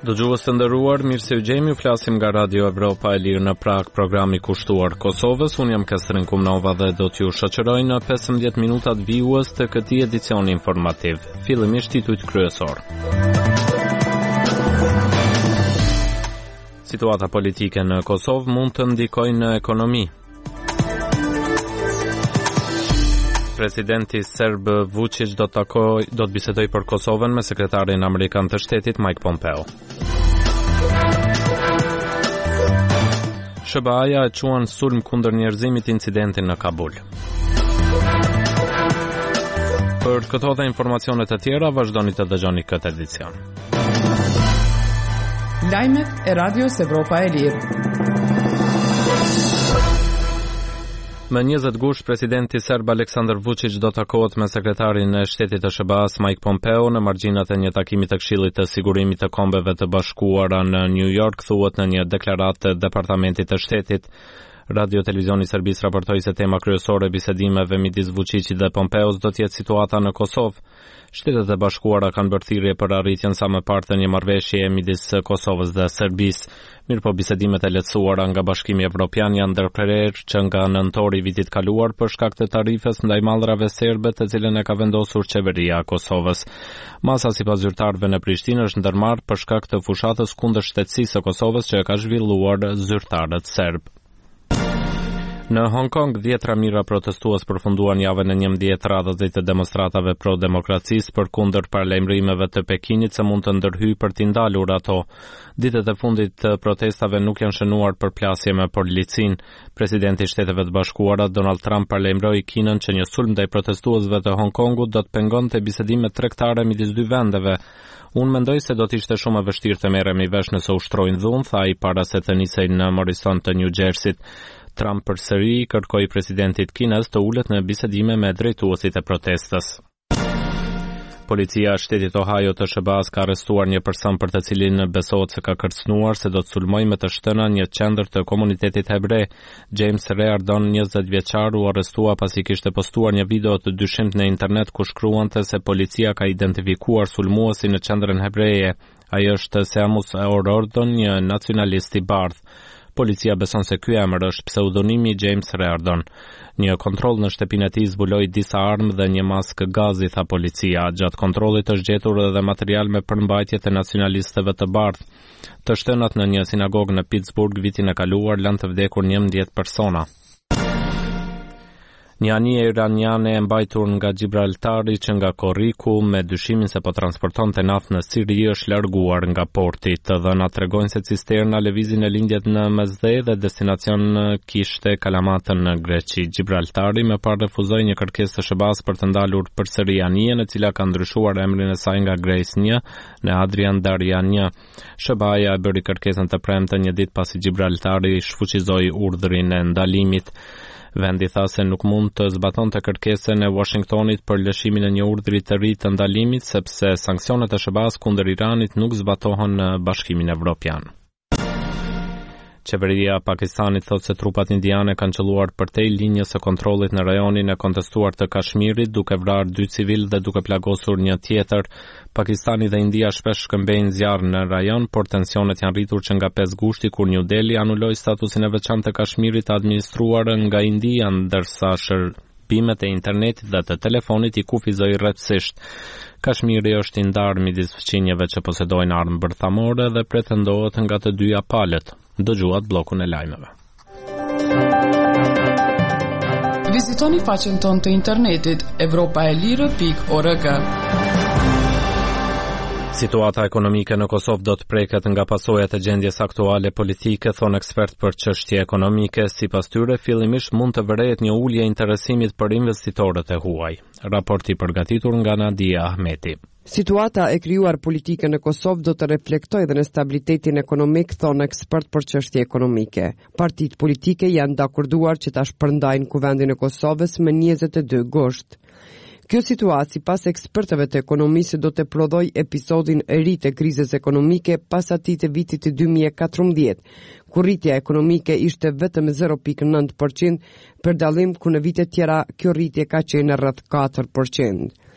Dëgjues të nderuar, mirë se u gjemi, flasim nga Radio Evropa e Lirë në Prag, programi kushtuar Kosovës. Unë jam Kestrin Kumnova dhe do t'ju shoqëroj në 15 minutat vijues të këtij edicioni informativ. Fillimisht titujt kryesor. Situata politike në Kosovë mund të ndikojë në ekonomi. Presidenti serb Vučić do të bisedoj për Kosovën me sekretarin amerikan të shtetit Mike Pompeo. SBA-ja e quan sulm kundër njerëzimit incidentin në Kabul. Për këto dhe informacionet të tjera, vazhdoni të dëgjoni këtë edicion. Lajmet e Radios Evropa e Lirë. Më 20 gusht, presidenti serb Aleksandar Vučić do takohet me sekretarin e shtetit të SBA-s Mike Pompeo në margjinat e një takimi të Këshillit të Sigurimit të Kombeve të Bashkuara në New York, thuhet në një deklaratë të Departamentit të Shtetit. Radio Televizioni i Serbisë raportoi se tema kryesore e bisedimeve midis Vučićit dhe Pompeos do të jetë situata në Kosovë. Shtetet e Bashkuara kanë bërë thirrje për arritjen sa më parë të një marrëveshjeje midis Kosovës dhe Serbisë. Mirëpo bisedimet e lehtësuara nga Bashkimi Evropian janë ndërprerë që nga nëntori i vitit kaluar për shkak të tarifës ndaj mallrave serbe, të cilën e ka vendosur qeveria e Kosovës. Masa sipas zyrtarëve në Prishtinë është ndërmarrë për shkak të fushatës kundër shtetësisë së Kosovës që e ka zhvilluar zyrtarët serb. Në Hong Kong, 10 mijëra protestues përfunduan javën e 11 radhësit të demonstratave pro-demokracisë përkundër paralajmërimeve të Pekinit se mund të ndërhyjë për t'i ndalur ato. Ditët e fundit të protestave nuk janë shënuar për plasje me policinë. Presidenti i Shteteve të Bashkuara Donald Trump paralajmëroi Kinën që një sulm ndaj protestuesve të Hong Kongut do të pengonte bisedimet tregtare midis dy vendeve. Unë mendoj se do të ishte shumë e vështirë të merremi vesh nëse ushtrojnë dhunë, tha ai para se të nisej në Morrison të New Jersey-t. Trump përsëri kërkoi presidentit Kinës të ulet në bisedime me drejtuesit e protestës. Policia e shtetit Ohio të SBA-s ka arrestuar një person për të cilin besohet se ka kërcënuar se do të sulmojë me të shtëna një qendër të komunitetit hebre. James Reardon, 20 vjeçar, u arrestua pasi kishte postuar një video të dyshimt në internet ku shkruante se policia ka identifikuar sulmuesin në qendrën hebreje. Ai është Seamus O'Riordan, një nacionalist i bardhë. Policia beson se ky emër është pseudonimi i James Reardon. Një kontroll në shtëpinë e tij zbuloi disa armë dhe një maskë gazi, tha policia. Gjatë kontrollit është gjetur edhe material me përmbajtje të nacionalistëve të bardhë. Të shtënat në një sinagogë në Pittsburgh vitin e kaluar lanë të vdekur 11 persona. Një anije iraniane e mbajtur nga Gibraltari që nga Korriku me dyshimin se po transportonte naftë në Siri është larguar nga porti. Të dhënat tregojnë se cisterna lëvizi në lindjet në Mesdhe dhe destinacion kishte Kalamatën në Greqi. Gibraltari më parë refuzoi një kërkesë të SBA-s për të ndalur përsëri anijen, e cila ka ndryshuar emrin e saj nga Grace 1 në Adrian Darjan 1. SBA-ja e bëri kërkesën të premte një ditë pasi Gibraltari shfuqizoi urdhrin e ndalimit. Vendi tha se nuk mund të zbatonte kërkesën e Washingtonit për lëshimin e një urdhri të ri të ndalimit, sepse sanksionet e SBA-s kundër Iranit nuk zbatohen në Bashkimin Evropian. Qeveria e Pakistanit thotë se trupat indiane kanë qelluar përtej linjës së kontrollit në rajonin e kontestuar të Kashmirit, duke vrarë 2 civil dhe duke plagosur një tjetër. Pakistani dhe India shpesh shkëmbejnë zjarr në rajon, por tensionet janë rritur që nga 5 gushti kur New Delhi anuloi statusin e veçantë të Kashmirit administruar nga India, ndërsa shërbimet e internetit dhe të telefonit i kufizoi rrethsisht. Kashmiri është i ndarë midis fqinjeve që posedojnë armë bërthamore dhe pretendohet nga të dyja palët. Dëgjuat bllokun e lajmeve. Vizitoni faqen tonë të internetit europaelire.org. Situata ekonomike në Kosovë do të preket nga pasojat e gjendjes aktuale politike, thonë ekspert për çështje ekonomike. Sipas tyre, fillimisht mund të vërehet një ulje interesimit për investitorët e huaj. Raporti përgatitur nga Nadia Ahmeti. Situata e krijuar politike në Kosovë do të reflektojë edhe në stabilitetin ekonomik, thonë ekspert për çështje ekonomike. Partitë politike janë dakorduar që ta shpërndajnë kuvendin e Kosovës më 22 gusht. Kjo situatë, sipas ekspertëve të ekonomisë, do të prodhoj episodin e ri të krizës ekonomike pas atij të vitit 2014, kur rritja ekonomike ishte vetëm 0.9%, për dallim ku në vitet tjera kjo rritje ka qenë rreth 4%.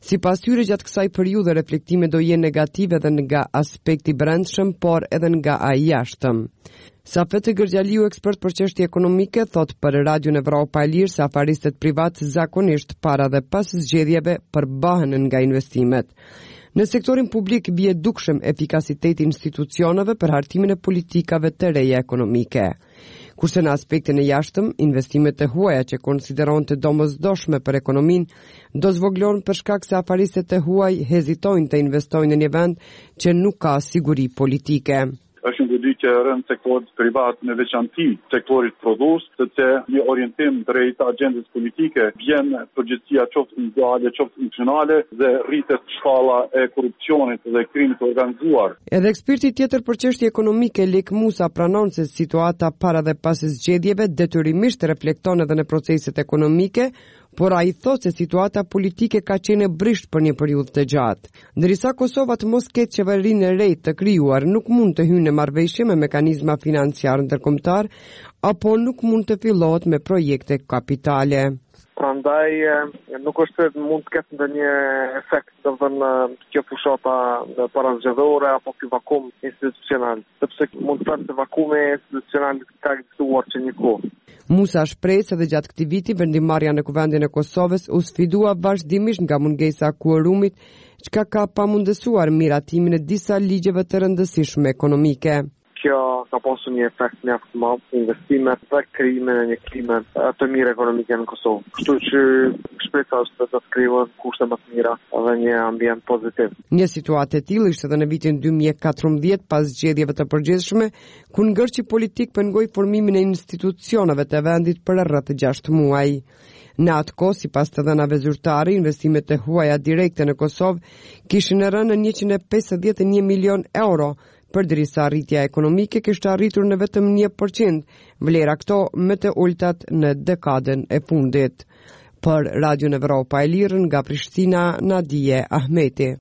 Sipas tyre, gjatë kësaj periudhe reflektime do jenë negative edhe nga aspekti brendshëm, por edhe nga ai jashtëm. Safet Gërgjaliu, ekspert për çështje ekonomike, thot për Radion Evropa e Lirë se afaristët privat zakonisht para dhe pas zgjedhjeve përbahen nga investimet. Në sektorin publik bie dukshëm efikasiteti institucioneve për hartimin e politikave të reja ekonomike. Kurse në aspektin e jashtëm, investimet e huaja që konsideron të domosdoshme për ekonominë, do zvoglon për shkak se afaristët e huaj hezitojnë të investojnë në një vend që nuk ka siguri politike. Është një goditje e rëndë sektorit privat në veçanti sektorit prodhues, sepse një orientim drejt agjendës politike vjen përgjegjësia qoftë individuale, qoftë nacionale dhe rritet shkalla e korrupsionit dhe krimit të organizuar. Edhe eksperti tjetër për çështje ekonomike Lek Musa pranon se situata para dhe pas zgjedhjeve detyrimisht reflekton edhe në proceset ekonomike, por ai thot se situata politike ka qenë brisht për një periudhë të gjatë. Ndërsa Kosova të mos ketë qeverinë e re të krijuar, nuk mund të hyjë në marrëveshje me mekanizma financiar ndërkombëtar apo nuk mund të fillohet me projekte kapitale. Prandaj nuk është se mund të ketë ndonjë efekt, domethënë kjo fushata parazgjedhore apo ky vakum institucional, sepse mund të thotë se vakumi institucional ka ekzistuar që një kohë. Musa shpreh se gjatë këtij viti vendimarrja në kuvendin e Kosovës u sfidua vazhdimisht nga mungesa e kuorumit, çka ka pamundësuar miratimin e disa ligjeve të rëndësishme ekonomike. Kjo ka pasur një efekt mjaft të madh, investimet dhe krijimin e një klime të mirë ekonomike në Kosovë. Kështu që shpresa është të krijohen kushte më të mira dhe një ambient pozitiv. Një situatë e tillë ishte edhe në vitin 2014 pas zgjedhjeve të përgjithshme, ku ngërçi politik pengoi formimin e institucioneve të vendit për rreth 6 muaj. Në atë kohë, sipas të dhënave zyrtare, investimet e huaja direkte në Kosovë kishin rënë në 151 milion euro, përderisa rritja ekonomike kishte arritur në vetëm 1%, vlera këto më të ultat në dekadën e fundit. Për Radion Evropa e Lirë nga Prishtina, Nadije Ahmeti.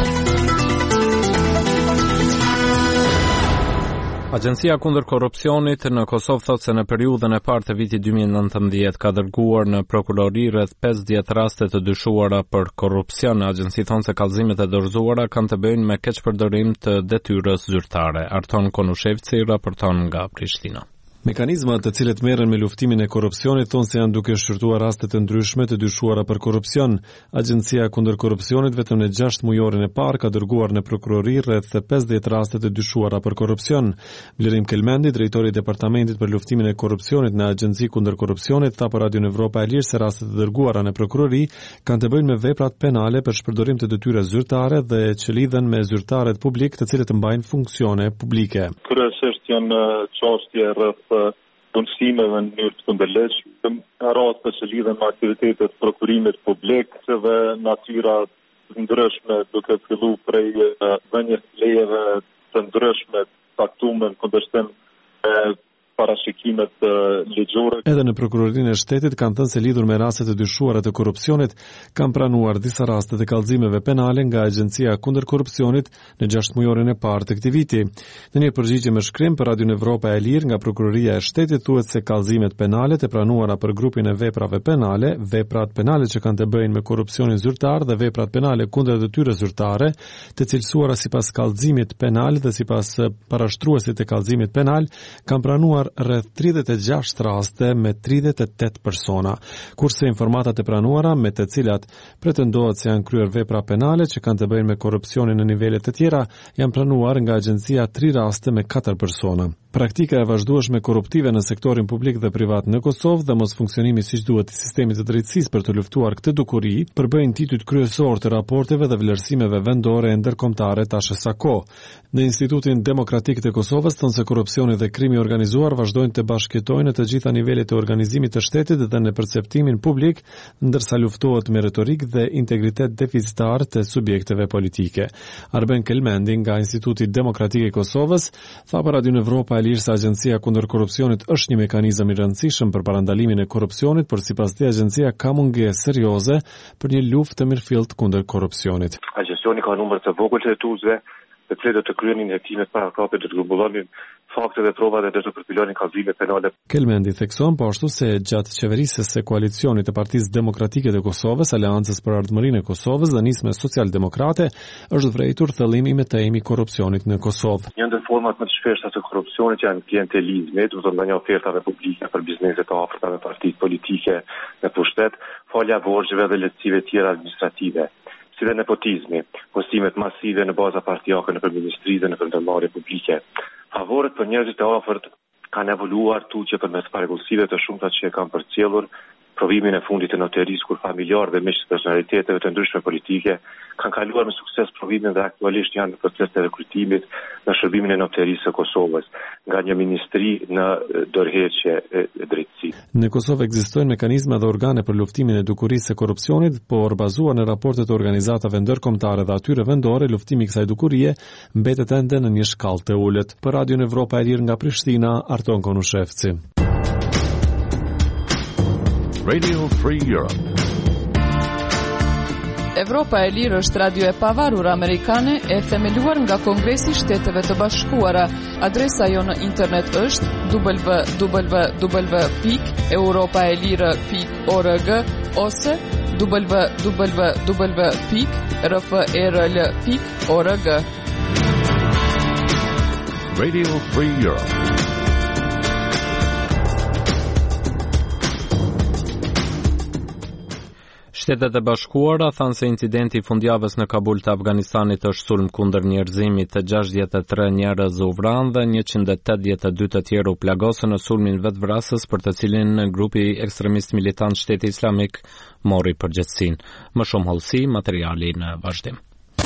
Agjencia kundër korrupsionit në Kosovë thotë se në periudhën e parë të vitit 2019 ka dërguar në prokurori rreth 50 raste të dyshuara për korrupsion. Agjencia thonë se kallëzimet e dorëzuara kanë të bëjnë me keqpërdorim të detyrës zyrtare. Arton Konushevci raporton nga Prishtina. Mekanizmat të cilët merren me luftimin e korrupsionit thonë se janë duke shqyrtuar raste të ndryshme të dyshuara për korrupsion. Agjencia kundër korrupsionit vetëm në 6 mujorin e parë ka dërguar në prokurori rreth 50 raste të dyshuara për korrupsion. Vlerim Kelmendi, drejtori i departamentit për luftimin e korrupsionit në Agjenci kundër korrupsionit, tha për Radion Evropa e Lirë se rastet e dërguara në prokurori kanë të bëjnë me veprat penale për shpërdorim të detyrës zyrtare dhe që lidhen me zyrtarët publik të cilët mbajnë funksione publike. Kryesisht janë çështje rreth punësimeve në mënyrë të kundërligjshme, raste që lidhen me aktivitetet të prokurimit publik dhe natyra të ndryshme duke filluar prej dhënies lejeve të ndryshme caktuar në kundërshtim me parashikimet ligjore. Edhe në prokurorinë e shtetit kanë thënë se lidhur me rastet e dyshuara të korrupsionit kanë pranuar disa raste të kallëzimeve penale nga Agjencia kundër korrupsionit në 6 mujorin e parë të këtij viti. Në një përgjigje me shkrim për Radion Evropa e Lirë nga prokuroria e shtetit thuhet se kallëzimet penale të pranuara për grupin e veprave penale, veprat penale që kanë të bëjnë me korrupsionin zyrtar dhe veprat penale kundër detyrës zyrtare, të cilësuara sipas kallëzimit penal dhe sipas parashtruesit të kallëzimit penal, kanë pranuar rreth 36 raste me 38 persona, kurse informatat e pranuara me të cilat pretendohet se janë kryer vepra penale që kanë të bëjnë me korrupsionin në nivele të tjera, janë pranuar nga agjencia 3 raste me 4 persona. Praktika e vazhdueshme korruptive në sektorin publik dhe privat në Kosovë dhe mos funksionimi siç duhet i sistemit të drejtësisë për të luftuar këtë dukuri, përbëjnë titujt kryesor të raporteve dhe vlerësimeve vendore e ndërkombëtare tash sa kohë. Në Institutin Demokratik të Kosovës thonë se korrupsioni dhe krimi organizuar vazhdojnë të bashkëjetojnë në të gjitha nivelet e organizimit të shtetit dhe në perceptimin publik, ndërsa luftohet me retorik dhe integritet deficitar të subjekteve politike. Arben Kelmendi nga Instituti Demokratik i Kosovës tha për Radion Evropa e Lirë se Agjencia kundër korrupsionit është një mekanizëm i rëndësishëm për parandalimin e korrupsionit, por sipas tij agjencia ka mungesë serioze për një luftë të mirëfillt kundër korrupsionit. Agjencioni ka numër të vogël të hetuesve, të cilët të kryenin hetimet para kapit të grumbullonin fakte dhe prova dhe të përpilonin kallëzime penale. Kelmendi thekson po ashtu se gjatë qeverisjes së koalicioni të Partisë Demokratike të Kosovës, Aleancës për Ardhmërinë e Kosovës dhe nisme socialdemokrate, është vërejtur thellimi me temi korrupsionit në Kosovë. Një ndër format më të shpeshta të korrupsionit janë klientelizmi, do të thotë nga ofertave publike për biznese të afërta me partitë politike në pushtet, falja borxheve dhe lehtësive tjera administrative, si dhe nepotizmi, postimet masive në baza partijake në ministri dhe në ndërmarrje publike. Favoret për njerëzit e afërt kanë evoluar tuqe përmes parregullsive të shumta që e kanë përcjellur provimin e fundit të noterisë kur familjarë dhe miq personaliteteve të ndryshme politike kanë kaluar me sukses provimin dhe aktualisht janë në proces të rekrutimit në shërbimin e noterisë së Kosovës nga një ministri në dorëheqje e drejtësisë. Në Kosovë ekzistojnë mekanizma dhe organe për luftimin e dukurisë së korrupsionit, por bazuar në raportet e organizatave ndërkombëtare dhe atyre vendore, luftimi i kësaj dukurie mbetet ende në një shkallë të ulët. Për Radion Evropa e Lirë nga Prishtina, Arton Konushevci. Radio Free Europe. Evropa e Lirë është radio e pavarur amerikane e themeluar nga Kongresi i Shteteve të Bashkuara. Adresa jo në internet është www.europaelire.org ose www.rferl.org. Radio Free Europe. Shtetet e Bashkuara thanë se incidenti i fundjavës në Kabul të Afganistanit është sulm kundër njerëzimit. 63 njerëz u vranë dhe 182 të tjerë u plagosën në sulmin vetvrasës për të cilin grupi ekstremist militant Shteti Islamik mori përgjegjësinë. Më shumë hollësi, materiali në vazhdim.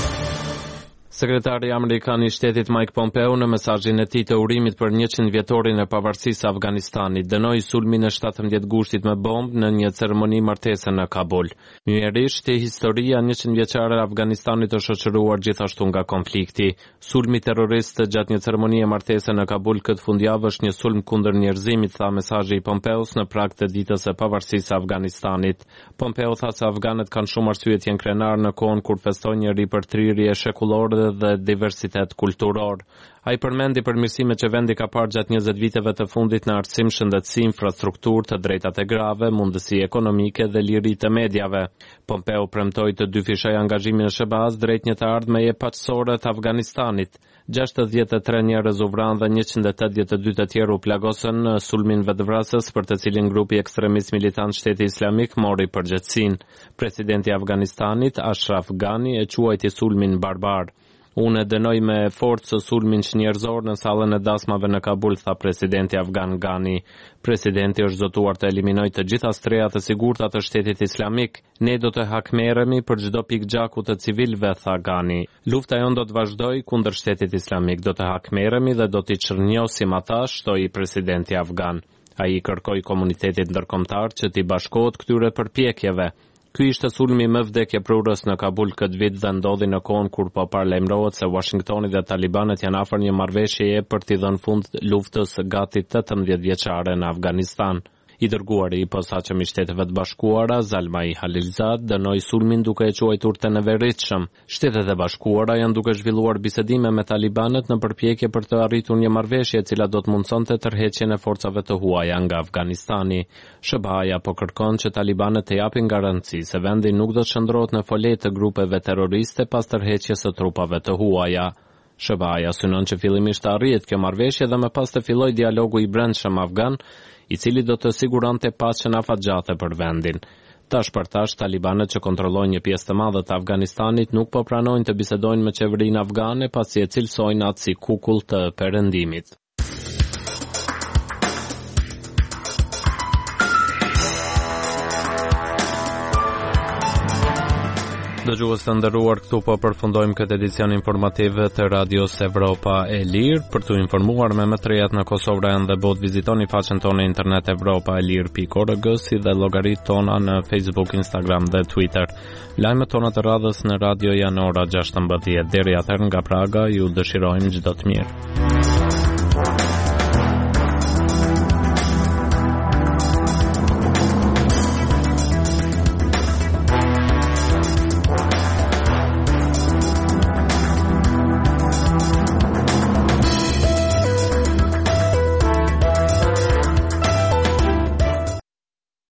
Sekretari Amerikan I Shtetit Mike Pompeo në mesazhin e tij të urimit për 100 vjetorin e pavarësisë së Afganistanit dënoi sulmin e 17 gushtit me bombë në një ceremoni martese në Kabul. Myërisht, historia 100 vjeçare e Afganistanit është shoqëruar gjithashtu nga konflikti. Sulmi terrorist gjatë një ceremonie martese në Kabul këtë fundjavë është një sulm kundër njerëzimit, tha mesazhi I Pompeos në prag të ditës së pavarësisë së Afganistanit. Pompeo tha se afganët kanë shumë arsye të jenë krenar në kohën kur festojnë një ripërtrirje shekullore dhe diversitet kulturor. Ai përmendi përmirësimet që vendi ka parë gjatë 20 viteve të fundit në arsim, shëndetësi, infrastrukturë, të drejtat e grave, mundësi ekonomike dhe liri të mediave. Pompeo premtoi të dyfishoj angazhimin e SBA-s drejt një të ardhmeje paqësore të Afganistanit. 63 njerëz u vranë dhe 182 të tjerë u plagosën në sulmin vetvrasës për të cilin grupi ekstremist militant Shteti Islamik mori përgjegjësinë. Presidenti I Afganistanit, Ashraf Ghani, e quajti sulmin barbar. Unë dënoj me forcë sulmin njerëzor në sallën e dasmave në Kabul, tha presidenti afgan Ghani. Presidenti është zotuar të eliminojë të gjitha strehat e sigurta të Shtetit Islamik. Ne do të hakmerremi për çdo pikë gjaku të civilëve, tha Ghani. Lufta jon do të vazhdojë kundër Shtetit Islamik, do të hakmerremi dhe do t'i çrnjosim ata, shtoi presidenti afgan. Ai kërkoi komunitetit ndërkombëtar që t'i bashkohet këtyre përpjekjeve. Ky ishte sulmi më vdekjeprurës në Kabul këtë vit dhe ndodhi në kohën kur po paralajmërohet se Washingtoni dhe talibanët janë afër një marrëveshjeje për t'i dhënë fund luftës gati 18 vjeçare në Afganistan. I dërguari I posaçëm I Shteteve të Bashkuara, Zalmai Khalilzad, dënoi sulmin duke e quajtur të neveritshëm. Shtetet e Bashkuara janë duke zhvilluar bisedime me talibanët në përpjekje për të arritur një marrëveshje e cila do të mundsonte tërheqjen e forcave të huaja nga Afganistani. SBA-ja po kërkon që talibanët të japin garanci se vendi nuk do të shndrohet në folet të grupeve terroriste pas tërheqjes së trupave të huaja. SBA-ja synon që fillimisht të arrihet kjo marrëveshje dhe më pas të fillojë dialogu I brendshëm afgan, I cili do të siguronte paqen afatgjate për vendin. Tash për tash, talibanët që kontrollojnë një pjesë të madhe të Afganistanit nuk po pranojnë të bisedojnë me qeverinë afgane pasi e cilësojnë atë si kukull të perëndimit. Dëgjues të nderuar, këtu po përfundojmë këtë edicion informativ të Radios Evropa e Lirë. Për të informuar me më të rejat në Kosovë dhe botë, vizitoni faqen tonë internet europaelir.org si dhe llogaritë tona në Facebook, Instagram dhe Twitter. Lajmet tona të radhës në radio janë ora 16. Deri atëherë nga Praga ju dëshirojmë çdo të mirë.